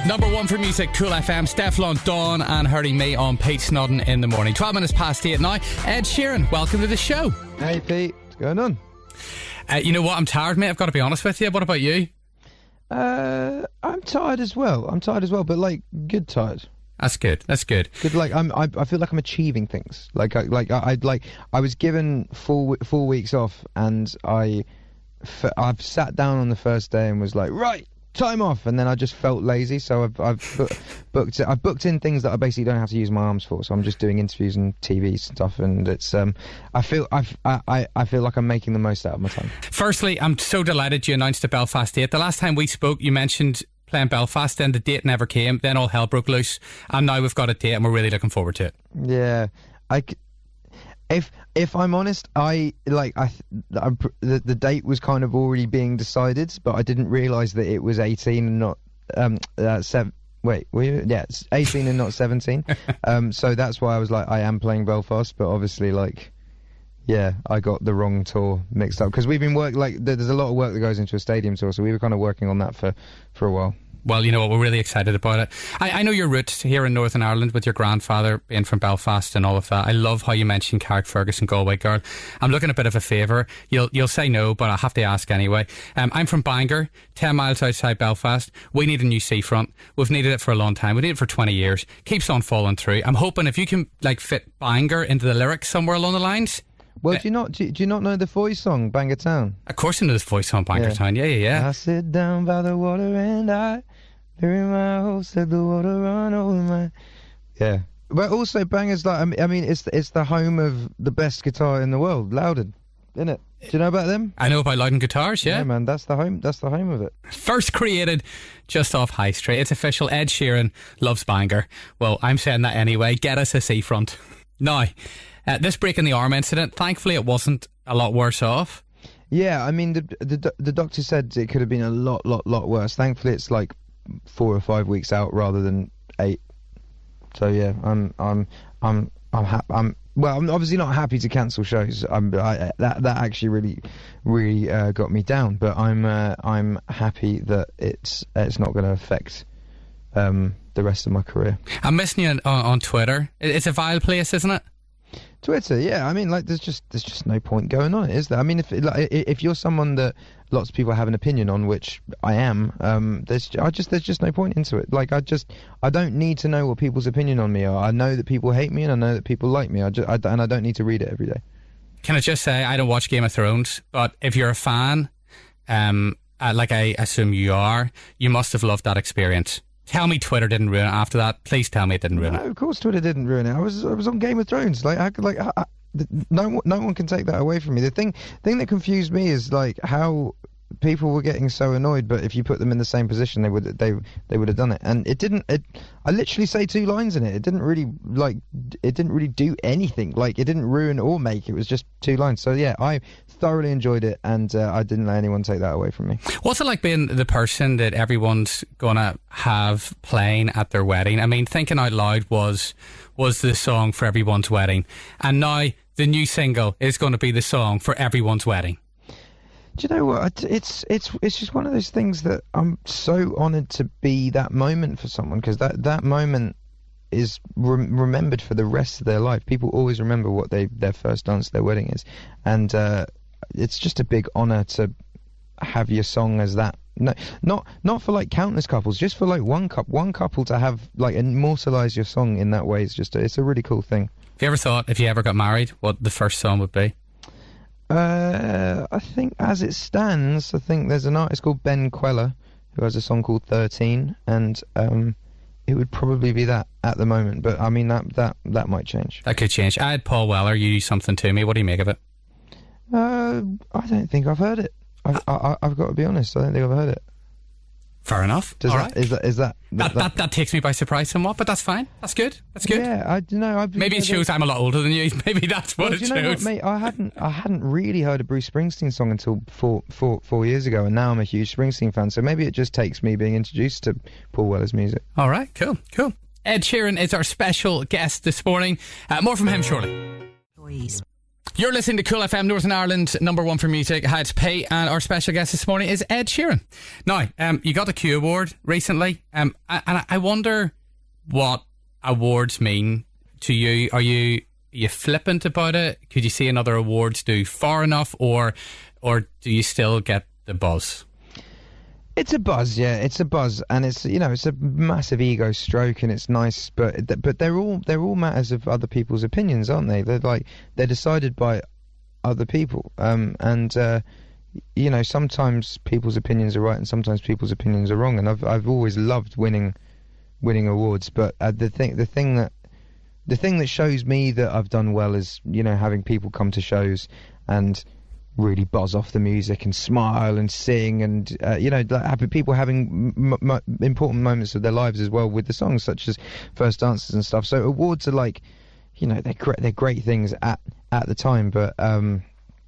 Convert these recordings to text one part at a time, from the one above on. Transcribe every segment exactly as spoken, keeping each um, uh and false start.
Number one for music, Cool F M, Stefflon Don and Hurting Me on Pete Snodden in the morning. twelve minutes past eight now. Ed Sheeran, welcome to the show. Hey Pete, what's going on? Uh, you know what, I'm tired, mate, I've got to be honest with you. What about you? Uh, I'm tired as well. I'm tired as well, but like, good tired. That's good. That's good. Good. Like I'm. I, I feel like I'm achieving things. Like I. Like I. I'd like. I was given full four weeks off, and I. F- I've sat down on the first day and was like, right, time off, and then I just felt lazy. So I've. I've bu- booked. I've booked in things that I basically don't have to use my arms for. So I'm just doing interviews and T V stuff, and it's. Um. I feel. I've, I. I. I feel like I'm making the most out of my time. Firstly, I'm so delighted you announced the Belfast date. The last time we spoke, you mentioned playing Belfast, then the date never came, then all hell broke loose, and now we've got a date and we're really looking forward to it. Yeah, I c- if if I'm honest, I like I, I the, the date was kind of already being decided, but I didn't realise that it was eighteen and not um uh, seven. Wait, were you? Yeah, it's eighteen and not seventeen. um, so that's why I was like, I am playing Belfast, but obviously, like, yeah, I got the wrong tour mixed up because we've been work like there's a lot of work that goes into a stadium tour, so we were kind of working on that for for a while. Well, you know what, we're really excited about it. I, I know your roots here in Northern Ireland with your grandfather being from Belfast and all of that. I love how you mentioned Carrickfergus and Galway Girl. I'm looking a bit of a favour. You'll you'll say no, but I have to ask anyway. Um, I'm from Bangor, ten miles outside Belfast. We need a new seafront. We've needed it for a long time. We need it for twenty years. Keeps on falling through. I'm hoping if you can like fit Bangor into the lyrics somewhere along the lines. Well, do you not do, do you not know the Voice song, Bangor Town? Of course I know this Voice song, Bangor Yeah. Town. Yeah, yeah, yeah. I sit down by the water and I, during my hole, said the water run over my... Yeah. But also, Bangor's like, I mean, I mean, it's it's the home of the best guitar in the world, Loudon, isn't it? Do you know about them? I know about Loudon Guitars, yeah. Yeah, man, that's the home. That's the home of it. First created just off High Street. It's official. Ed Sheeran loves Bangor. Well, I'm saying that anyway. Get us a seafront. Now, uh, this break in the arm incident, thankfully it wasn't a lot worse off. Yeah, I mean, the the the doctor said it could have been a lot, lot, lot worse. Thankfully, it's like four or five weeks out rather than eight. So yeah, I'm I'm I'm I'm happy. I'm well. I'm obviously not happy to cancel shows. I'm I, that that actually really really uh, got me down. But I'm uh, I'm happy that it's it's not going to affect um, the rest of my career. I'm missing you on, on Twitter. It's a vile place, isn't it? Twitter, yeah. I mean, like, there's just there's just no point going on it, is there? I mean, if like, if you're someone that lots of people have an opinion on, which I am, um, there's I just there's just no point into it. Like, I just I don't need to know what people's opinion on me are. I know that people hate me, and I know that people like me. I just I, and I don't need to read it every day. Can I just say I don't watch Game of Thrones, but if you're a fan, um, uh, like I assume you are, you must have loved that experience. Tell me Twitter didn't ruin it after that. Please tell me it didn't ruin No, it. of course Twitter didn't ruin it. I was I was on Game of Thrones. Like I could like I, I, no one no one can take that away from me. The thing thing that confused me is like how people were getting so annoyed, but if you put them in the same position, they would they they would have done it. And it didn't. It, I literally say two lines in it. It didn't really like it didn't really do anything. Like it didn't ruin or make. It was just two lines. So yeah, I thoroughly enjoyed it, and uh, I didn't let anyone take that away from me. What's it like being the person that everyone's gonna have playing at their wedding? I mean, Thinking Out Loud was was the song for everyone's wedding, and now the new single is going to be the song for everyone's wedding. Do you know what? It's it's it's just one of those things that I'm so honoured to be that moment for someone, because that, that moment is re- remembered for the rest of their life. People always remember what they their first dance at their wedding is, and uh, it's just a big honour to have your song as that. No, not not for like countless couples, just for like one couple, one couple to have like immortalise your song in that way. It's just a, it's a really cool thing. Have you ever thought, if you ever got married, what the first song would be? Uh, I think as it stands, I think there's an artist called Ben Queller who has a song called thirteen, and um, it would probably be that at the moment. But I mean, that that that might change. That could change. I had Paul Weller, you do something to me. What do you make of it? Uh, I don't think I've heard it. I've, I, I've got to be honest. I don't think I've heard it. Fair enough. Does All that, right. Is that is that That, that that takes me by surprise somewhat, but that's fine. That's good. That's good. Yeah, I don't know. I, Maybe it shows I'm a lot older than you. Maybe that's what well, it do you know shows. what, mate? I hadn't I hadn't really heard a Bruce Springsteen song until four four four years ago, and now I'm a huge Springsteen fan. So maybe it just takes me being introduced to Paul Weller's music. All right, cool, cool. Ed Sheeran is our special guest this morning. Uh, more from him shortly. Please. You're listening to Cool F M, Northern Ireland, number one for music. Hi, it's Pay, and our special guest this morning is Ed Sheeran. Now, um, you got the Q Award recently, um, and I wonder what awards mean to you. Are you are you flippant about it? Could you see another awards do far enough, or or do you still get the buzz? It's a buzz, yeah. It's a buzz, and it's you know it's a massive ego stroke, and it's nice, but but they're all they're all matters of other people's opinions, aren't they? They're like they're decided by other people, um, and uh, you know sometimes people's opinions are right, and sometimes people's opinions are wrong. And I've I've always loved winning winning awards, but uh, the thing the thing that the thing that shows me that I've done well is you know having people come to shows and really buzz off the music and smile and sing, and uh, you know having people having m- m- important moments of their lives as well with the songs, such as first dances and stuff. So awards are like, you know, they're great, they're great things at at the time, but um,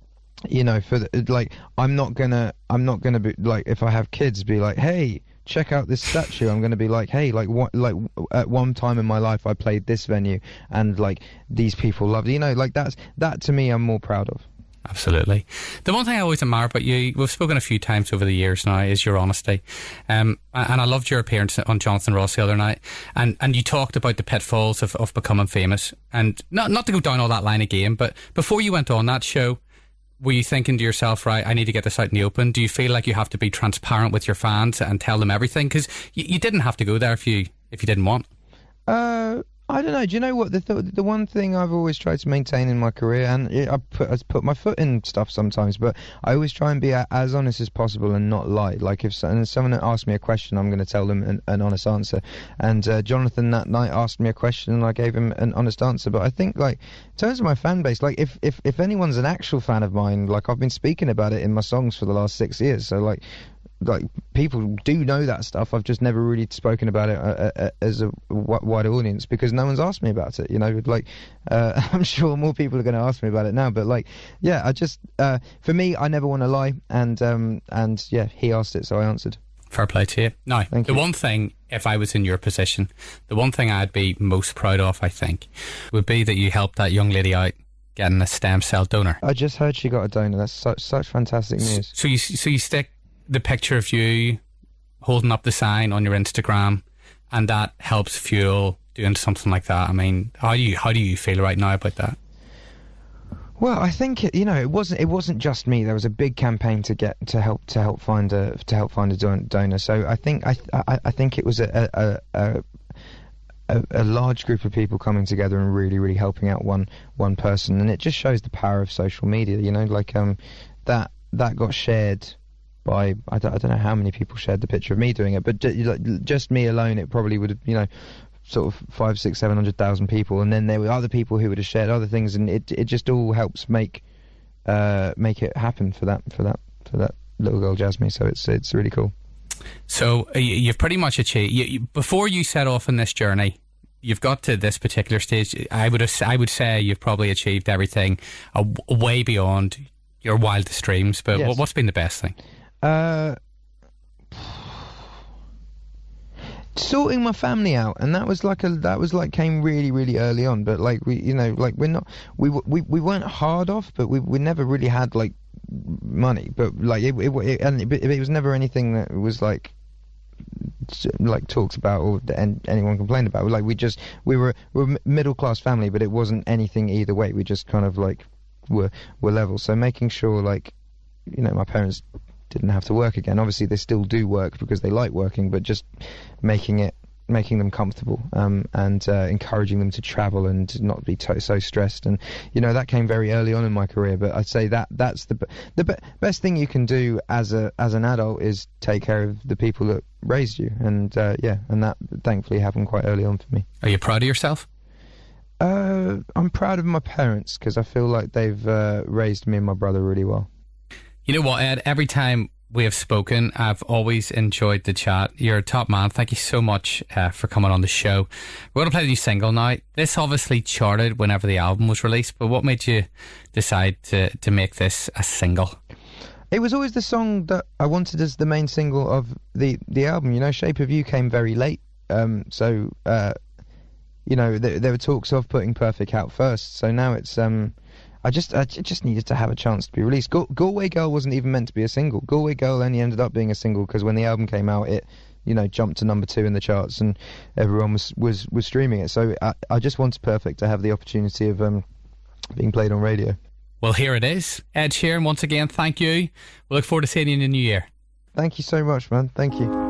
you know, for the, like, I'm not gonna, I'm not gonna be like, if I have kids, be like, hey, check out this statue. I'm going to be like, hey, like what, like at one time in my life I played this venue, and like these people loved it. You know, like that's that to me I'm more proud of. Absolutely. The one thing I always admire about you, we've spoken a few times over the years now, is your honesty. Um, and I loved your appearance on Jonathan Ross the other night. And, and you talked about the pitfalls of, of becoming famous. And not, not to go down all that line again, but before you went on that show, were you thinking to yourself, right, I need to get this out in the open? Do you feel like you have to be transparent with your fans and tell them everything? Because you, you didn't have to go there if you if you didn't want. Uh... I don't know. Do you know what the th- the one thing I've always tried to maintain in my career, and it, I put I put my foot in stuff sometimes, but I always try and be a, as honest as possible and not lie. Like if so, and someone asks me a question, I'm going to tell them an, an honest answer. And uh, Jonathan that night asked me a question, and I gave him an honest answer. But I think, like, in terms of my fan base, like if if if anyone's an actual fan of mine, like I've been speaking about it in my songs for the last six years, so like. Like people do know that stuff. I've just never really spoken about it uh, uh, as a w- wider audience because no one's asked me about it. You know, like uh, I'm sure more people are going to ask me about it now. But like, yeah, I just uh, for me, I never want to lie, and um, and yeah, he asked it, so I answered. Fair play to you. Now, Thank the you. one thing, if I was in your position, the one thing I'd be most proud of, I think, would be that you helped that young lady out getting a stem cell donor. I just heard she got a donor. That's such such fantastic news. So you so you stick the picture of you holding up the sign on your Instagram, and that helps fuel doing something like that. I mean, how do you how do you feel right now about that? Well, I think it, you know it wasn't it wasn't just me. There was a big campaign to get to help to help find a to help find a don- donor. So I think I I, I think it was a a, a a a large group of people coming together and really really helping out one one person, and it just shows the power of social media. You know, like um that that got shared. By I don't, I don't know how many people shared the picture of me doing it, but ju- like, just me alone, it probably would have, you know, sort of five, six, seven hundred thousand people, and then there were other people who would have shared other things, and it it just all helps make uh, make it happen for that for that for that little girl Jasmine. So it's it's really cool. So uh, you've pretty much achieved. You, you, before you set off on this journey, you've got to this particular stage. I would I would say you've probably achieved everything uh, way beyond your wildest dreams. But Yes. what, what's been the best thing? Uh, sorting my family out, and that was like a that was like came really really early on. But like we, you know, like we're not we we we weren't hard off, but we we never really had like money. But like it, it, it and it, it was never anything that was like like talked about or and anyone complained about. Like we just we were we were middle class family, but it wasn't anything either way. We just kind of like were were level. So making sure like you know my parents didn't have to work again. Obviously they still do work because they like working, but just making it making them comfortable um, and uh, encouraging them to travel and not be to- so stressed. And you know that came very early on in my career, but I'd say that that's the the be- best thing you can do as a as an adult is take care of the people that raised you. And uh, yeah, and that thankfully happened quite early on for me. Are you proud of yourself? Uh, I'm proud of my parents because I feel like they've uh, raised me and my brother really well. You know what, Ed? Every time we have spoken, I've always enjoyed the chat. You're a top man. Thank you so much uh, for coming on the show. We're going to play the new single now. This obviously charted whenever the album was released, but what made you decide to, to make this a single? It was always the song that I wanted as the main single of the, the album. You know, Shape of You came very late. Um, so, uh, you know, there, there were talks of putting Perfect out first. So now it's... Um, I just I just needed to have a chance to be released. Gal- Galway Girl wasn't even meant to be a single. Galway Girl only ended up being a single because when the album came out, it, you know, jumped to number two in the charts and everyone was was, was streaming it. So I, I just wanted Perfect to have the opportunity of um, being played on radio. Well, here it is. Ed Sheeran, once again, thank you. We look forward to seeing you in the new year. Thank you so much, man. Thank you.